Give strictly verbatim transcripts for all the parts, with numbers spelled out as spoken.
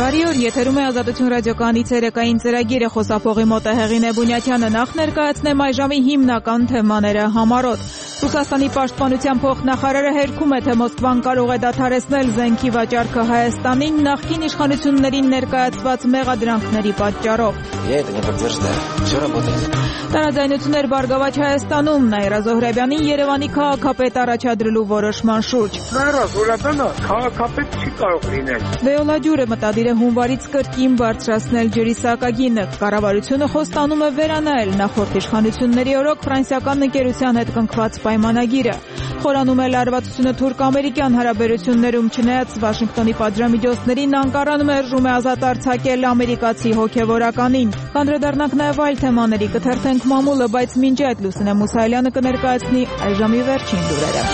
Բարի օր, եթերում է Ազատություն ռադիոկայանի ցերեկային ծրագիրը, խոսափողի մոտ է Հեղինե Բունյաթյանը, նախ ներկայացնեմ այժմի հիմնական թեմաները համառոտ։ Ռուսաստանի պաշտպանության փոխնախարարը հերքում է, թե Մոսկվան կարող է դադարեցնել զենքի վաճառքը Հայաստանին նախկին իշխանություններին ներկայացված մեղադրանքների պատճառով։ Տարաձայնություններ բարգավաճ Հայաստանում, Նաիրա Զոհրաբյանին Երևանի քաղաքապետ առաջադրելու որոշման շուրջ։ Նաիրա Զոհրաբյանը քաղաքապետ չի կարող լինել։ Վեոլա Ջուրը մտադիր է հունվարից կրկին բարձրացնել ջրի սակագինը։ Կառավարությունը խոստանում է վերանայել նախորդ իշխանությունների օրոք ֆրանսիական ընկերության հետ կնքված պայմանագիրը։ Խորանում է լարվածությունը թուրք-ամերիկյան հարաբերություններում, չնայած Վաշինգտոնի պատժամիջոցներին Անկարան մերժում է ազատ արձակել ամերիկացի հոգևորականին։ Կանդրադառնանք նաև այլ թեմաների, կթերթենք մամուլը, բայց մինչ այդ Լուսինե Մուսայելյանը կներկայացնի այժմի վերջին լուրերը։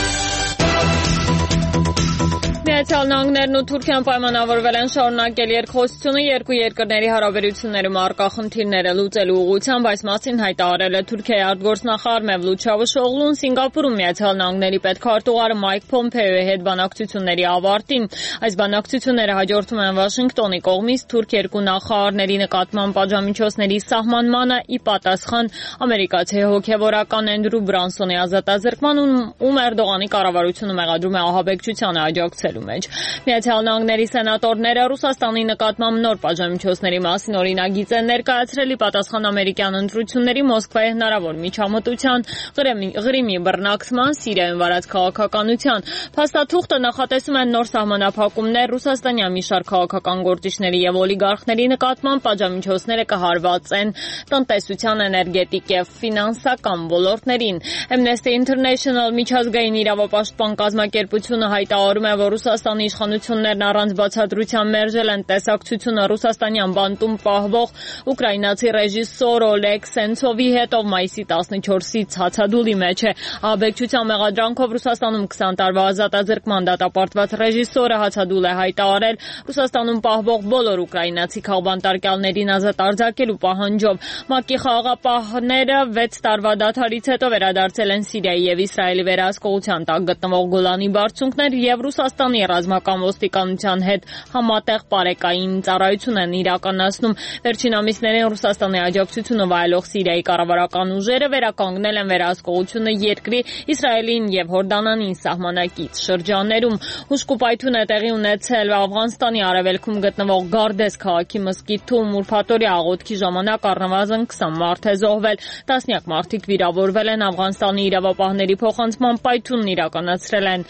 Միացյալ Նահանգներն ու Թուրքիան պայմանավորվել են շարունակել երկխոսությունը երկու երկրների հարաբերություններում առկա խնդիրները լուծելու ուղղությամբ, այս մասին հայտարարել է Թուրքիայի արտգործնախարար Մևլութ Չավուշօղլուն Սինգապուրում Միացյալ Նահանգների պետքարտուղար Մայք Փոմփեոյի հետ բանակցությունների ավարտին։ Այս բանակցությունները հաջորդում են Վաշինգտոնի կողմից թուրք երկու նախարարների նկատմամբ պատժամիջոցների սահմանմանը ի պատասխան ամերիկացի հոգևորական Էնդրու Բրանսոնի ազատազրկման, ում Էրդողանի կառավարությունը մեղադրում է ահաբեկչությանը աջակցելու մեջ։ Միացյալ Նահանգների սենատորները Ռուսաստանի նկատմամբ նոր պատժամիջոցների մասին օրինագիծ են ներկայացրել ի պատասխան ամերիկյան ընտրությունների Մոսկվայի հնարավոր միջամտության, Ղրիմի բռնակցման, Սիրիայում վարած քաղաքականության։ Փաստաթուղթը նախատեսում են նոր սահմանափակումներ ռուսաստանյան մի շարք քաղաքական գործիչների եւ օլիգարխների նկատմամբ, պատժամիջոցները կհարվածեն տնտեսության, էներգետիկ եւ ֆինանսական ոլորտներին։ Amnesty International միջազգային իրավապաշտպան կազմակերպությունը հայտարարում է, որ Ռուսաստանի իշխանություններն առանց բացատրության մերժել են տեսակցությունը ռուսաստանյան բանտում պահվող ուկրաինացի ռեժիսոր Օլեգ Սենցովի հետ, ով մայիսի տասնչորսից հացադուլի մեջ է։ Ահաբեկչության մեղադրանքով Ռուսաստանում քսան տարվա ազատազրկման դատապարտված ռեժիսորը հացադուլ է հայտարարել Ռուսաստանում պահվող բոլոր ուկրաինացի քաղբանտարկյալներին ազատ արձակելու պահանջով։ ՄԱԿ-ի խաղաղապահները վեց տարվա դադարից հետո վերադարձել են Սիրիայի եւ Իսրայելի վերահսկողության տակ գտնվող Գոլանի բարձունքներ եւ Ռուսաստանի ռազմական ոստիկանության հետ համատեղ պարեկային ծառայություն են իրականացնում։ Վերջին ամիսներին Ռուսաստանի աջակցությունը վայելող Սիրիայի կառավարական ուժերը վերականգնել են վերահսկողությունը երկրի Իսրայելին եւ Հորդանանին սահմանակից շրջաններում։ Հուշկուպայթուն է տեղի ունեցել Աֆղանստանի արևելքում գտնվող Գարդես քաղաքի մզկիթում, ուրփաթօրյա աղոթքի ժամանակ առնվազն քսան մարդ է զոհվել, տասնյակ մարդիկ վիրավորվել են։ Աֆղանստանի իրավապահների փոխանցման պայթունն իրականացրել են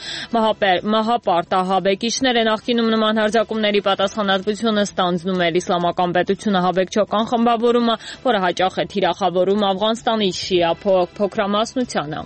մահապարտ ահաբեկիչները։ Նախկինում նման հարձակումների պատասխանատվությունը ստանձնում էր Իսլամական պետությունը ահաբեկչական խմբավորումը, որը հաճախ է թիրախավորում Աֆղանստանի շիա փոքրամասնությանը։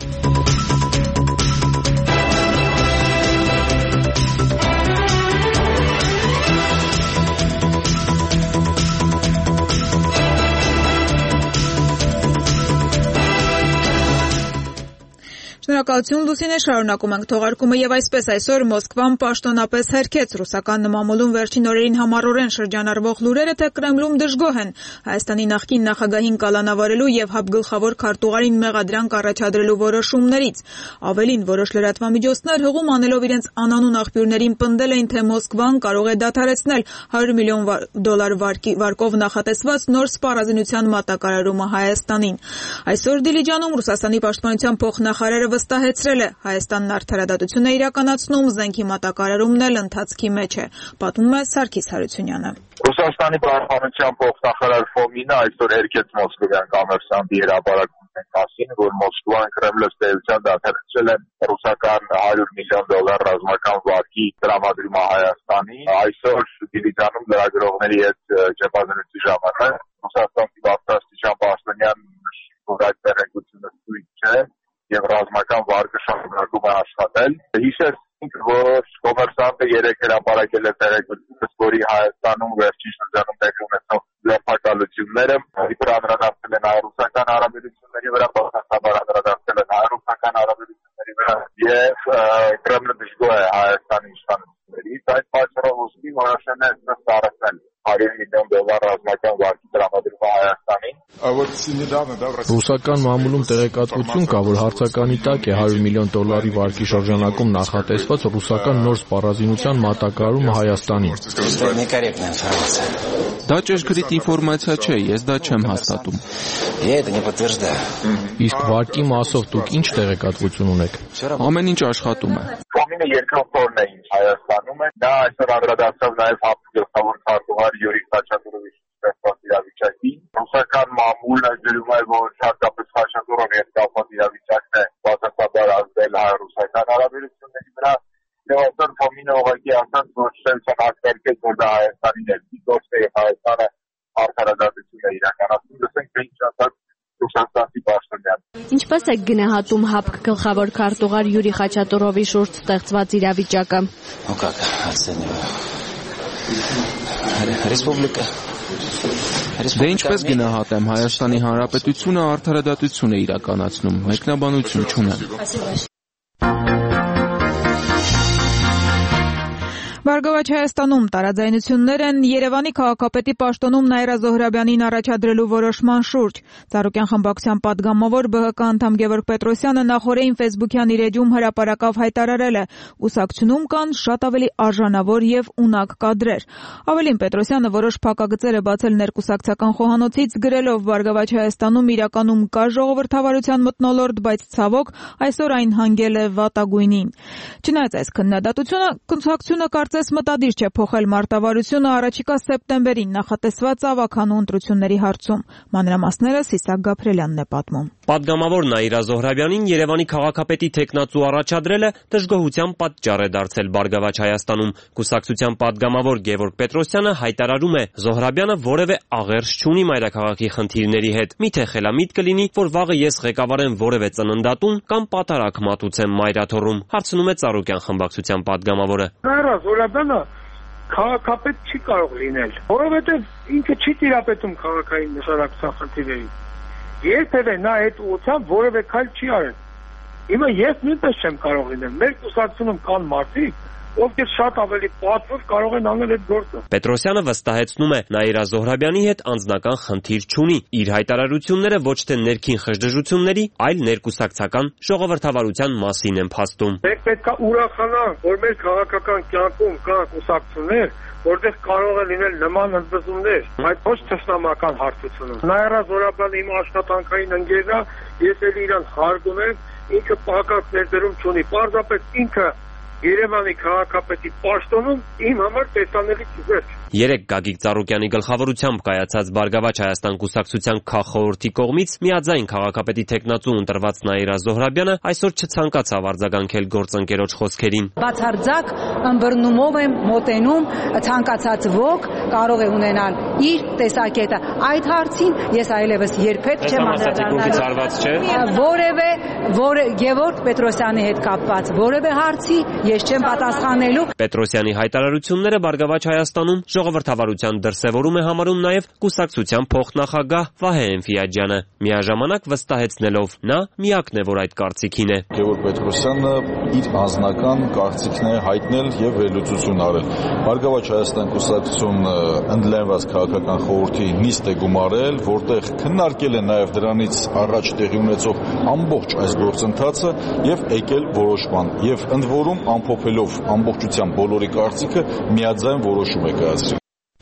Շնորհակալություն Լուսինե, շարունակում ենք թողարկումը եւ այսպես այսօր Մոսկվան պաշտոնապես հերքեց ռուսական նմամուլում վերջին օրերին համառորեն շրջանառվող լուրերը, թե Կրեմլում դժգոհ են Հայաստանի նախկին նախագահին կալանավարելու եւ հապգլխավոր քարտուղարին մեղադրանք առաջադրելու որոշումներից։ Ավելին, որոշ լրատվամիջոցներ հողում անելով իրենց անանուն աղբյուրներին պնդել էին, թե Մոսկվան կարող է դադարեցնել հարյուր միլիոն դոլար վարկով նախատեսված նոր սպառազինության մատակարարումը Հայաստանին։ Այսօր Դիլիջանում Ռուսաստանի պաշտպանության փոխնախարարը վստահեցրել է, Հայաստանն արդարադատություն է իրականացնում, զենքի մատակարարումն էլ ընթացքի մեջ է, պատմում է Սարգիս Հարությունյանը։ Ռուսաստանի պաշտպանության փոխնախարար Ֆոմինը այսօր հերքեց մոսկովյան կոմերսանտի հրապարակումների մասին, որ Մոսկվան Կրեմլը ստեյության դադարեցրել է ռուսական հարյուր միլիոն դոլար ռազմական վարկի տրամադրումը Հայաստանի։ Այսօր Դիլիջանում լրագրողների հետ ճեպազրույցի ժամանակ Ռուսաստանի պատասխանատվության պաշտոնյան որ այդ տեղեկությունը ցույց չէ եւ ռազմական վարկը շարունակում է աշխատել։ Հիշեցինք, որ կոմերսանտը երեք հրապարակել է տեղեկությունս, որի Հայաստանում վերջին շրջանում տեղի ունեցող ձերբակալությունները իբր անդրադարձել են հայ-ռուսական հարաբերությունների վրա, բացառաբար անդրադարձել են հայ-ռուսական հարաբերությունների վրա եւ Կրեմլը դժգոհ է Հայաստանի իշխանություններից։ Այդ պատճառով ուստի որոշել է ստարացնել հարյուր միլիոն դոլար ռազմական վարկի տրամադրումը Հայաստանին։ Ռուսական մամուլում տեղեկատվություն կա, որ հարցականի տակ է հարյուր միլիոն դոլարի վարկի շրջանակում նախատեսված ռուսական նոր սպառազինության մատակարարումը Հայաստանին։ Դա ճշգրիտ ինֆորմացիա չէ, ես դա չեմ հաստատում։ Իսկ վարկի մասով դուք ինչ տեղեկատվություն ունեք։ Ամեն ինչ աշխատում է։ Ֆոմինը երկրորդ օրն է ինչ Հայաստանում է։ Դա այսօր անդրադարձավ նաև ՀԱՊԿ գլխավոր քարտուղար Յուրի Խաչատուրովի ստեղծված իրավիճակին։ Ռուսական մամուլը գրում է, որ հատկապես Խաչատուրովի հետ կապված իրավիճակն է բացասաբար ազդել հայ-ռուսական հարաբերությունների վրա։ Եվ այսօր Ֆոմինը ուղղակի ասաց, որ շտեմության ակտարկեց, որ դա Հայաստանի ներքին գործ է և Հայաստանը արդարադատություն է իրականացնում։ Լսենք, թե ինչ ասաց Ռուսաստանի պաշտոնյան։ Ինչպես եք գնահատում ՀԱՊԿ գլխավոր քարտուղար Յուրի Խաչատուրովի շուրջ ստեղծված իրավիճակը։ Դե ինչպես գնահատեմ, Հայաստանի Հանրապետությունը արդարադատություն է իրականացնում, մեկնաբանություն չունեմ։ Բարգավաճ Հայաստանում տարաձայնություններ են Երևանի քաղաքապետի պաշտոնում Նաիրա Զոհրաբյանին առաջադրելու որոշման շուրջ։ Ծառուկյան խմբակցության պատգամավոր ԲՀԿ անդամ Գևորգ Պետրոսյանը նախորդին ֆեյսբուքյան իր էջում հրապարակավ հայտարարել է. «Կուսակցությունում կան շատ ավելի արժանավոր եւ ունակ կադրեր»։ Ավելին, Պետրոսյանը որոշ փակագծեր է բացել ներկուսակցական խոհանոցից, գրելով. «Բարգավաճ Հայաստանում իրականում կա ժողովրդավարության մթնոլորտ, բայց ցավոք այսօր այն հանգել է վատագույնին»։ Չնայած այս քննադատությունը, կուսակցությունը կարծես մտադիր չէ փոխել մարտավարությունը առաջիկա սեպտեմբերին նախատեսված ավագանու ընտրությունների հարցում։ Մանրամասները Սիսակ Գաբրելյանն է պատմում։ Պատգամավոր Նաիրա Զոհրաբյանին Երևանի քաղաքապետի թեկնածու առաջադրելը դժգոհության պատճառ է դարձել Բարգավաճ Հայաստանում։ Կուսակցության պատգամավոր Գևորգ Պետրոսյանը հայտարարում է. «Զոհրաբյանը որևէ աղերս չունի մայրաքաղաքի խնդիրների հետ։ Միթե խելամիտ կլինի, որ վաղը ես ղեկավարեմ որևէ ծննդատուն կամ պատարակ մատուցեմ Մայրաթոռում»։ Հարցնում է Ծառուկյան խմբակցության պատգամավորը։ Զոհրաբյանը քաղաքապետ չի կարող լինել, որովհետև ինքը չի տիրապետում քաղաքային նշանակության խնդիրներին։ Երբևէ նա այդ ուղղությամբ որևէ քայլ չի արել։ Հիմա ես նույնպես չեմ կարող լինել։ Մեր կուսակցությունում կան մարդիկ, ովքեր շատ ավելի պատվով կարող են անել այդ գործը։ Պետրոսյանը վստահեցնում է, Նաիրա Զոհրաբյանի հետ անձնական խնդիր չունի։ Իր հայտարարությունները ոչ թե ներքին խժդժությունների, այլ ներկուսակցական ժողովրդավարության մասին են փաստում։ Մենք պետք է ուրախանանք, որ մեր քաղաքական կյանքում կան կուսակցություններ, որտեղ կարող է լինել նման ընդվզումներ, բայց ոչ թշնամական հարթությունում։ Նաիրա Զոհրաբյանը իմ աշխատանքային ընկերն է, ես էլ իրան հարգում եմ, ինքը պակաս ներդրում չունի։ Պարզապես ինքը Երևանի քաղաքապետի պաշտոնում իմ համար տեսանելի չվերջ։ Երեկ Գագիկ Ծառուկյանի գլխավորությամբ կայացած Բարգավաճ Հայաստան կուսակցության քաղխորհրդի կողմից միաձայն քաղաքապետի թեկնածու ընտրված Նաիրա Զոհրաբյանը այսօր չցանկացավ արձագանքել գործընկերոջ խոսքերին։ Բացարձակ ըմբռնումով եմ մոտենում, ցանկացած ոք կարող է ունենալ իր տեսակետը։ Այդ հարցին ես այլևս երբեք չեմ անդրադառնալու։ Որևէ Գևորգ Պետրոսյանի հետ կապված որևէ հարցի ես չեմ պատասխանելու։ Պետրոսյանի հայտարարությունները Բարգավաճ Հայաստանում ժողովրդավարության դրսևորում է համարում նաև կուսակցության փոխնախագահ Վահե Էնֆիաջյանը, միաժամանակ վստահեցնելով նա միակն է, որ այդ կարծիքին է։ Գևորգ Պետրոսյանը իր անձնական կարծիքն է հայտնել եւ վերլուծություն արել։ Բարգավաճ Հայաստան կուսակցությունը ընդլայնված քաղաքական խորհրդի նիստ է գումարել, որտեղ քննարկել է նաև դրանից առաջ տեղի ունեցող ամբողջ այս գործընթացը եւ եկել որոշման եւ ընդ որում ամփոփելով ամբողջությամբ բոլորի կարծիքը միաձայն որոշում է կայացրել։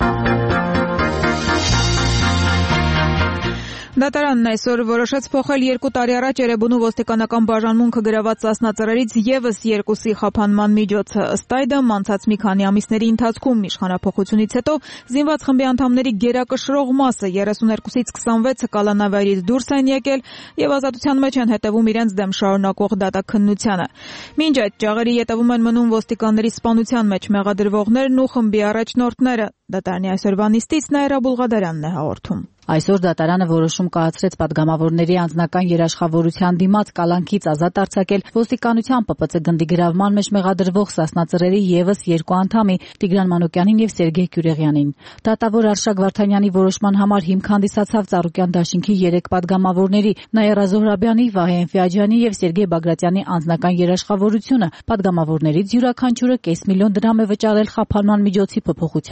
Դատարանն այսօր որոշեց փոխել երկու տարի առաջ Էրեբունու ոստիկանական բաժանմունքը գրաված ծասնածրերից եւս երկուսի խափանման միջոցը։ Ըստ այդմ, անցած մի քանի ամիսների ընթացքում իշխանափոխությունից հետո զինված խմբի անդամների գերակշռող մասը երեսուներկուսից քսանվեցը կալանավայրից դուրս են եկել եւ ազատության մեջ են հետեւում իրենց դեմ շարունակող դատաքննությանը։ Մինչ այդ ճաղերի ետևում են մնում ոստիկանների սպանության մեջ մեղադրվողներն ու խմբի առաջնորդները։ Դատարանի այսօրվա նիստից Նաիրա Բուլղադարյանն է հաղորդում։ Այսօր դատարանը որոշում կայացրեց պատգամավորների անձնական երաշխավորության դիմաց կալանքից ազատ արձակել ոստիկանության ՊՊՑ գնդի գրավման մեջ մեղադրվող սասնածրերի եւս երկու անդամի Տիգրան Մանուկյանին եւ Սերգեյ Կյուրեղյանին։ Դատավոր Արշակ Վարդանյանի որոշման համար հիմք հանդիսացավ Ծառուկյան դաշինքի երեք պատգամավորների Նաիրա Զոհրաբյանի, Վահե Էնֆիաջյանի եւ Սերգեյ Բագրատյանի անձնական երաշխավորությունը։ Պատգամավորներից յուրաքանչյուրը կես միլիոն դրամ է վճարել խափանման միջոցի փոփոխության համար։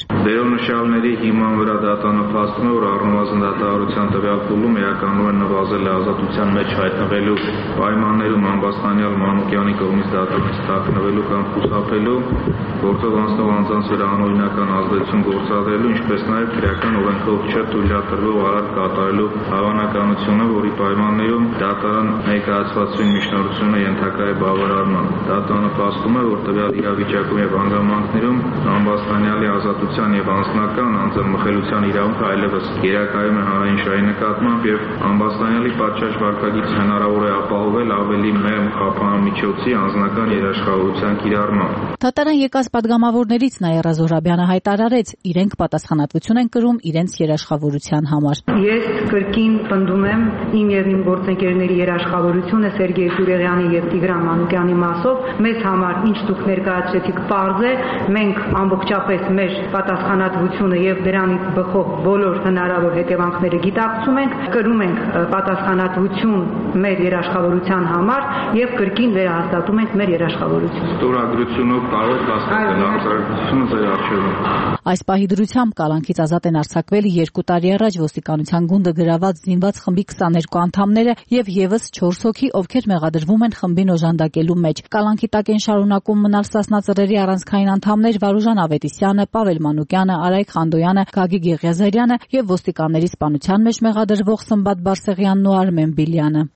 Դերոնշալների հիման վրա դատանապաստում է, որ առնվազն դատավարության տվյալ փուլում էականորեն նվազել է ազատության մեջ հայտնվելու պայմաններում ամբաստանյալ Մանուկյանի կողմից դատանից թաքնվելու կամ խուսափելու, գործով անցնող անձանց վրա անօրինական ազդեցություն գործադրելու, ինչպես նաև քրեական օրենքով չթույլատրվող արարք կատարելու հավանականությունը, որի պայմաններում դատարան ներկայացվածին միջնորդությունը ենթակա է բավարարման։ Դատանապաստում է, որ տվյալ իրավիճակում եւ հանգամանքներում ամբաստանյալի ազատության եւ անձնական անձնամխելիության իրավունքը այլևս գերակայում է հանրային շահի նկատմամբ եւ ամբաստանյալի պատշաճ վարքագիծ հնարավոր է ապահովել ավելի մեղմ խափանամիջոցի անձնական երաշխավորության կիրառմամբ։ Դատարան եկած պատգամավորներից Նաիրա Զոհրաբյանը հայտարարեց, իրենք պատասխանատվություն են կրում իրենց երաշխավորության համար։ Ես կրկին պնդում եմ իմ եւ իմ գործընկերների երաշխավորությունը Սերգեյ Սուրեղյանի եւ Տիգրան Մանուկյանի մասով, մեզ համար ինչ դուք ներկայացրեցիք պարզ է, մենք ամբողջապես մեր պատասխանատվությունը եւ դրանից բխող բոլոր հնարավոր հետևանքները գիտակցում ենք, կրում ենք պատասխանատվություն մեր երաշխավորության համար եւ կրկին վերահաստատում ենք մեր երաշխավորությունը։ Ստորագրությունով կարող եք հաստատել արձագանքությունը ձեր արժեվում։ Այս պահի դրությամբ կալանքից ազատ են արձակվել երկու տարի առաջ ոստիկանության գունդը գրաված զինված խմբի քսաներկու անդամները եւ եւս չորս հոգի, ովքեր մեղադրվում են խմբին օժանդակելու մեջ։ Կալանքի տակ են շարունակում մնալ Սասնա առանցքային անդամներ Վարուժան Ավետիսյանը, Պավել Մանուկյանը, Արայք Խանդոյանը, Գագիկ Եղիազարյանը եւ ոստիկանների սպանության մեջ մեղադրվող Սմբատ Բարսեղյանն ու Արմեն Բիլյանը։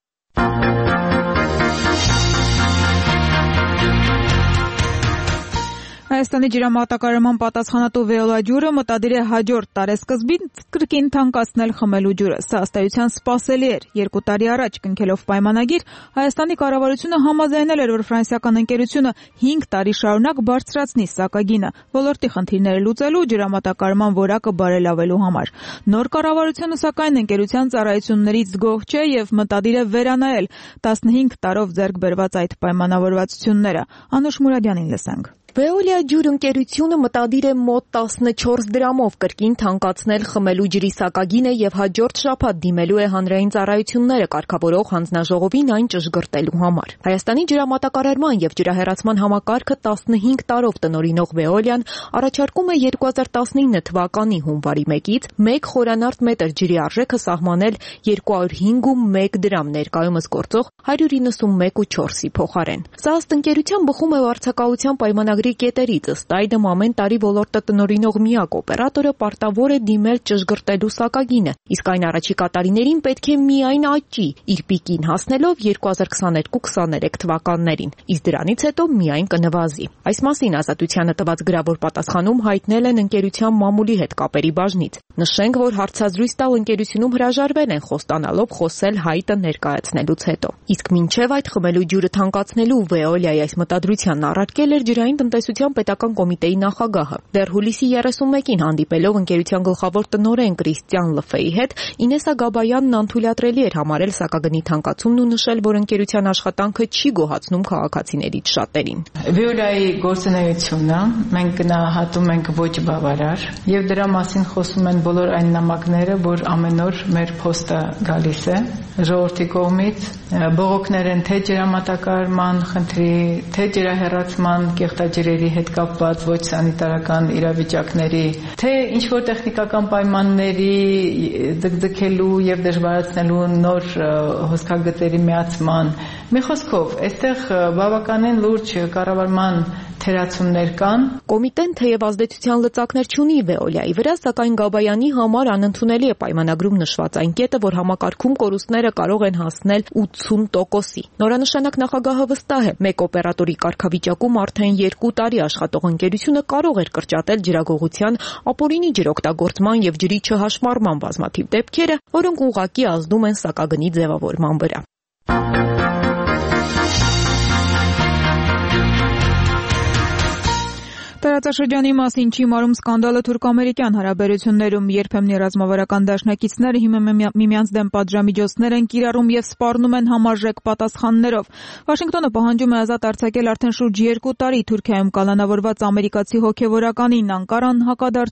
Հայաստանի ջրամատակարարման պատասխանատու Վեոլա ջուրը մտադիր է հաջորդ տարեսկզբին կրկին թանկացնել խմելու ջուրը։ Սա ըստ էության սպասելի էր։ Երկու տարի առաջ կնքելով պայմանագիր, Հայաստանի կառավարությունը համաձայնել էր, որ ֆրանսիական ընկերությունը հինգ տարի շարունակ բարձրացնի սակագինը ոլորտի խնդիրները լուծելու, ջրամատակարարման որակը բարելավելու համար։ Նոր կառավարությունը սակայն ընկերության ծառայություններից զգոհ չէ եւ մտադիր է վերանայել տասնհինգ տարով ձեռք բերված այդ պայմանավորվածությունները։ Անուշ Մուրադյանին լսենք։ Veolia ջուր ընկերությունը մտադիր է մոտ տասնչորս դրամով կրկին թանկացնել խմելու ջրի սակագինը եւ հաջորդ շաբաթ դիմելու է հանրային ծառայությունները կարգավորող հանձնաժողովին այն ճշգրտելու համար։ Հայաստանի ջրամատակարարման եւ ջրահեռացման համակարգը տասնհինգ տարով տնօրինող Veolia-ն առաջարկում է երկու հազար տասնինը թվականի հունվարի մեկից մեկ խորանարդ մետր ջրի արժեքը սահմանել երկու հարյուր հինգ դրամ ներկայումս գործող հարյուր իննսունմեկ ու չորսի փոխարեն։ Սա ըստ ընկերության բխում է վարձակալության պայմանագրի կետերից, ըստ այդմ ամեն տարի ոլորտը տնօրինող միակ օպերատորը պարտավոր է դիմել ճշգրտելու սակագինը, իսկ այն առաջիկա տարիներին պետք է միայն աճի, իր պիկին հասնելով երկու հազար քսաներկու քսաներեք թվականներին, իսկ դրանից հետո միայն կնվազի։ Այս մասին Ազատությանը տված գրավոր պատասխանում հայտնել են ընկերության մամուլի հետ կապերի բաժնից։ Նշենք, որ հարցազրույց տալ ընկերությունում հրաժարվել են խոստանալով խոսել հայտը ներկայացնելուց հետո։ Իսկ մինչև այդ խմելու ջուրը թանկացնելու Veolia-ի այս մտադրությանն առարկել էր ջրային տնտեսության պետական կոմիտեի նախագահը։ Դեռ հուլիսի երեսունմեկին հանդիպելով ընկերության գլխավոր տնօրեն Կրիստիան Լֆեի հետ, Ինեսա Գաբայանն անթույլատրելի էր համարել սակագնի թանկացումն ու նշել, որ ընկերության աշխատանքը չի գոհացնում քաղաքացիներից շատերին։ Veolia-ի գործունեությունը մենք գնահատում ենք ոչ բավարար եւ դրա մասին խոսում են բոլոր այն նամակները, որ ամեն օր մեր փոստը գալիս է ժողովրդի կողմից, բողոքներ են թե ջրամատակարարման խնդրի, թե ջրահեռացման կեղտաջրերի հետ կապված ոչ սանիտարական իրավիճակների, թե ինչ որ տեխնիկական պայմանների ձգձգելու եւ դժվարացնելու նոր հոսքագծերի միացման։ Մի խոսքով, այստեղ բավականին լուրջ կառավարման թերացումներ կան։ Կոմիտեն թեև ազդեցության լծակներ չունի Veolia-ի վրա, սակայն Գաբայանի համար անընդունելի է պայմանագրում նշված այն կետը, որ համակարգում կորուստները կարող են հասնել ութսուն տոկոսի։ Նորանշանակ նախագահը վստահ է, մեկ օպերատորի կարգավիճակում արդեն երկու տարի աշխատող ընկերությունը կարող էր կրճատել ջրագողության, ապօրինի ջրօգտագործման եւ ջրի չհաշմարման բազմաթիվ դեպքերը, որոնք ուղղակի ազդում են սակագնի ձևավորման վրա։ Տարածաշրջանի մասին չի մարում սկանդալը թուրք-ամերիկյան հարաբերություններում, երբեմն ռազմավարական դաշնակիցները հիմա միմյանց դեմ պատժամիջոցներ են կիրառում եւ սպառնում են համարժեք պատասխաններով։ Վաշինգտոնը պահանջում է ազատ արձակել արդեն շուրջ երկու տարի Թուրքիայում կալանավորված ամերիկացի հոգեվորականին, Անկարան հակադարձում է։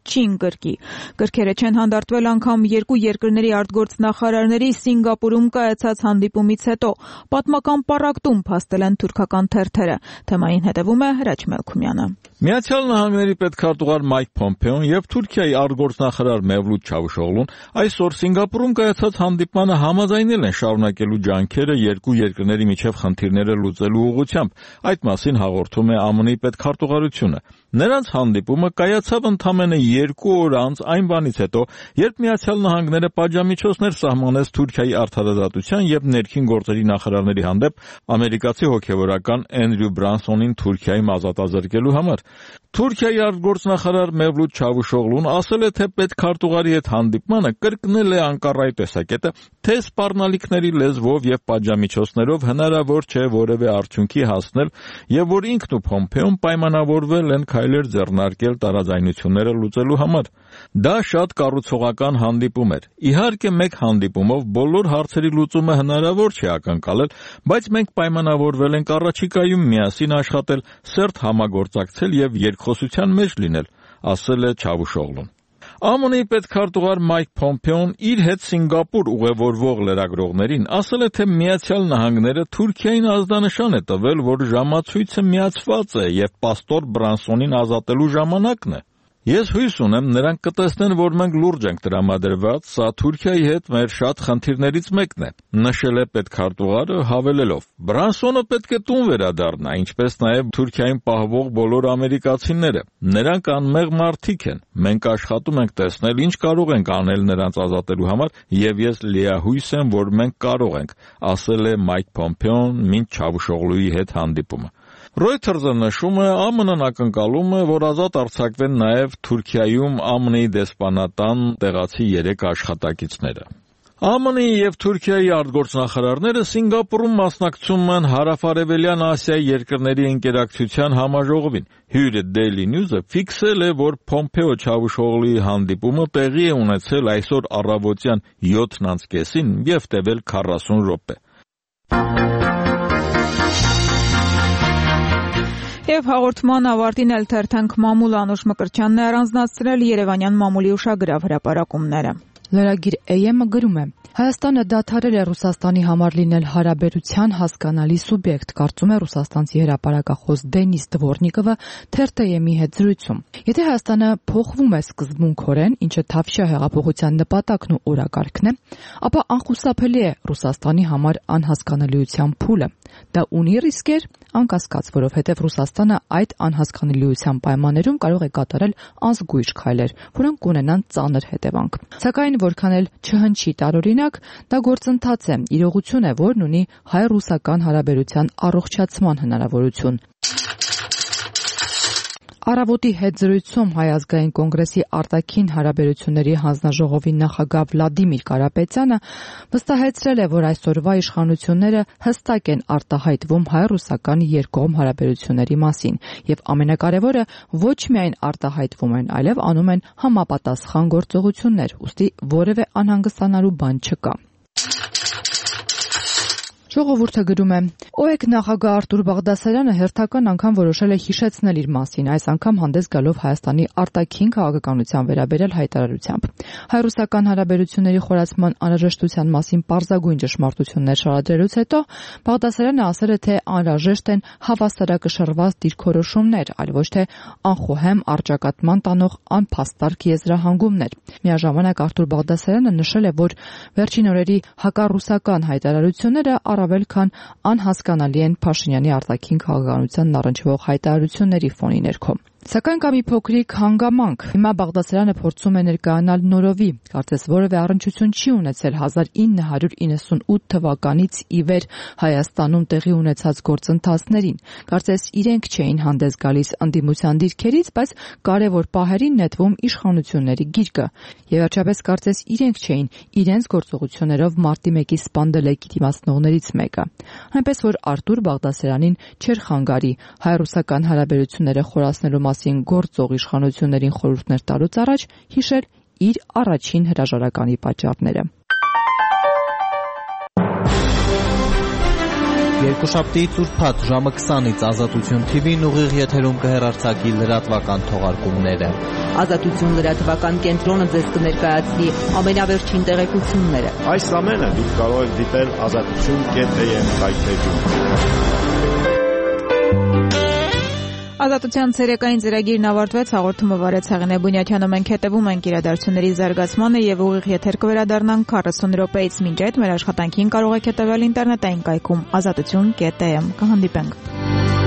չին գրկի։ Գրքերը չեն հանդարտվել անգամ երկու երկրների արտգործնախարարների Սինգապուրում կայացած հանդիպումից հետո։ Պատմական պառակտում փաստել են թուրքական թերթերը։ Թեմային հետևում է Հրաչ Մելքումյանը։ Միացյալ Նահանգների պետքարտուղար Մայք Փոմփեոն եւ Թուրքիայի արտգործնախարար Մևլութ Չավուշօղլուն այսօր Սինգապուրում կայացած հանդիպմանը համաձայնել են շարունակելու ջանքերը երկու երկրների միջև խնդիրները լուծելու ուղղությամբ։ Այդ մասին հաղորդում է ԱՄՆ-ի պետքարտուղարությունը։ Նրանց հանդիպումը կայացավ ընդամենը երկու օր անց այն բանից հետո, երբ Միացյալ Նահանգները պատժամիջոցներ սահմանեց Թուրքիայի արդարադատության եւ ներքին գործերի նախարարների հանդեպ ամերիկացի հոգեվորական Էնդրյու Բրանսոնին Թուրքիայում ազատազրկելու համար։ Թուրքիայի արտգործնախարար Մևլութ Չավուշօղլուն ասել է, թե պետքարտուղարի հետ հանդիպմանը կրկնել է Անկարայի տեսակետը, թե սպառնալիքների լեզվով եւ պատժամիջոցներով հնարավոր չէ որևէ արդյունքի հասնել եւ որ ինքն ու Փոմփեոն պայմանավորվել են քայլեր ձեռնարկել տարաձայնությունները լուծելու համար։ Դա շատ կառուցողական հանդիպում էր։ Իհարկե, մեկ հանդիպումով բոլոր հարցերի լուծումը հնարավոր չէ ակնկալել, բայց մենք պայմանավորվել ենք առաջիկայում միասին աշխատել, սերտ համագործակցել եւ երկխոսության մեջ լինել, ասել է Չավուշօղլուն։ ԱՄՆ-ի պետքարտուղար Մայք Փոմփեոն իր հետ Սինգապուր ուղևորվող լրագրողներին ասել է, թե Միացյալ Նահանգները Թուրքիային ազդանշան է տվել, որ ժամացույցը միացված է եւ պաստոր Բրանսոնին ազատելու ժամանակն է։ Ես հույս ունեմ, նրանք կտեսնեն, որ մենք լուրջ ենք տրամադրված, սա Թուրքիայի հետ մեր շատ խնդիրներից մեկն է, նշել է պետքարտուղարը հավելելով. Բրանսոնը պետք է տուն վերադառնա, ինչպես նաև Թուրքիային պահվող բոլոր ամերիկացիները։ Նրանք անմեղ մարդիկ են։ Մենք աշխատում ենք տեսնել, ինչ կարող ենք անել նրանց ազատելու համար, եւ ես լիահույս եմ, որ մենք կարող ենք, ասել է Մայք Փոմփեոն մինչ Չավուշօղլուի հետ հանդիպումը։ Reuters-ը նշում է, ԱՄՆ-ն ակնկալում է, որ ազատ արձակվեն նաև Թուրքիայում ԱՄՆ-ի դեսպանատան տեղացի երեք աշխատակիցները։ ԱՄՆ-ի եւ Թուրքիայի արտգործնախարարները Սինգապուրում մասնակցում են Հարավարևելյան Ասիայի երկրների ընկերակցության համաժողովին։ Հյուրը Daily News-ը ֆիքսել է, որ Փոմփեո Չավուշօղլուի հանդիպումը տեղի է ունեցել այսօր առավոտյան յոթ կեսին եւ տևել քառասուն րոպե։ Եվ հաղորդման ավարտին էլ թերթենք մամուլ Անուշ Մկրտչյանն է առանձնացրել Երևանյան մամուլի ուշագրավ հրապարակումները։ Լրագիր Էյ Էմ-ը գրում է. Հայաստանը դադարել է Ռուսաստանի համար լինել հարաբերության հասկանալի սուբյեկտ, կարծում է ռուսաստանցի հրապարակախոս Դենիս Դվորնիկովը թերթ Էյ Էմ-ի հետ զրույցում։ Եթե Հայաստանը փոխվում է սկզբունքորեն, ինչը Թավշյա հեղափոխության նպատակն ու օրակարգն է, ապա անխուսափելի է Ռուսաստանի համար անհասկանալիության փուլը։ Դա ունի ռիսկեր, անկասկած, որովհետև Ռուսաստանը այդ անհասկանալիության պայմաններում կարող է կատարել անզգույշ քայլեր, որոնք կունենան ծանր հետևանք։ Սակայն որքան էլ չհնչի տարօրինակ, դա գործընթաց է, իրողություն է, որն ունի հայ-ռուսական հարաբերության առողջացման հնարավորություն։ Առավոտի հետ զրույցում Հայ ազգային կոնգրեսի արտաքին հարաբերությունների հանձնաժողովի նախագահ Վլադիմիր Կարապետյանը վստահեցրել է, որ այսօրվա իշխանությունները հստակ են արտահայտվում հայ-ռուսական երկկողմ հարաբերությունների մասին եւ ամենակարևորը ոչ միայն արտահայտվում են, այլև անում են համապատասխան գործողություններ, ուստի որևէ անհանգստանալու բան չկա։ Ժողովուրդը գրում է. ՕԵԿ նախագահ Արտուր Բաղդասարյանը հերթական անգամ որոշել է հիշեցնել իր մասին, այս անգամ հանդես գալով Հայաստանի արտաքին քաղաքականության վերաբերյալ հայտարարությամբ։ Հայ-ռուսական հարաբերությունների խորացման անհրաժեշտության մասին պարզագույն ճշմարտություններ շարադրելուց հետո Բաղդասարյանը ասել է, թե անհրաժեշտ են հավասարակշռված դիրքորոշումներ, այլ ոչ թե անխոհեմ առճակատման տանող անփաստարկ եզրահանգումներ։ Միաժամանակ Արտուր Բաղդասարյանը նշել է, որ վերջին օրերի հակառուսական հայտարարությունները առավել քան անհասկանալի են Փաշինյանի արտաքին քաղաքականությանն առնչվող հայտարարությունների ֆոնի ներքո։ Սակայն կա մի փոքրիկ հանգամանք։ Հիմա Բաղդասարյանը փորձում է ներկայանալ նորովի, կարծես որևէ առնչություն չի ունեցել հազար ինը հարյուր իննսունութ թվականից ի վեր Հայաստանում տեղի ունեցած գործընթացներին։ Կարծես իրենք չէին հանդես գալիս ընդդիմության դիրքերից, բայց կարևոր պահերին նետվում իշխանությունների գիրկը։ Եվ վերջապես կարծես իրենք չէին իրենց գործողություններով մարտի մեկի սպանդել դիմացնողներից մեկը։ Այնպես որ Արտուր Բաղդասարյանին չէր խանգարի հայ-ռուսական հարաբերությունները խորացնելու մասին գործող իշխանություններին խորհուրդներ տալուց առաջ հիշել իր առաջին հրաժարականի պատճառները։ Երկուշաբթիից ուրբաթ ժամը քսանից Ազատություն թի վին ուղիղ եթերում կհեռարձակի լրատվական թողարկումները։ Ազատություն լրատվական կենտրոնը ձեզ կներկայացնի ամենավերջին տեղեկությունները։ Այս ամենը դուք կարող եք դիտել ազատություն կետ է եմ կայքէջում։ Ազատության ցերեկային ծրագիրն ավարտվեց, հաղորդումը վարեց Հեղինե Բունյաթյանը, մենք հետևում ենք իրադարձությունների զարգացմանը եւ ուղիղ եթեր կվերադառնանք քառասուն րոպեից, մինչ այդ մեր աշխատանքին կարող եք հետևել ինտերնետային կայքում ազատություն կետ է եմ։ Կհանդիպենք։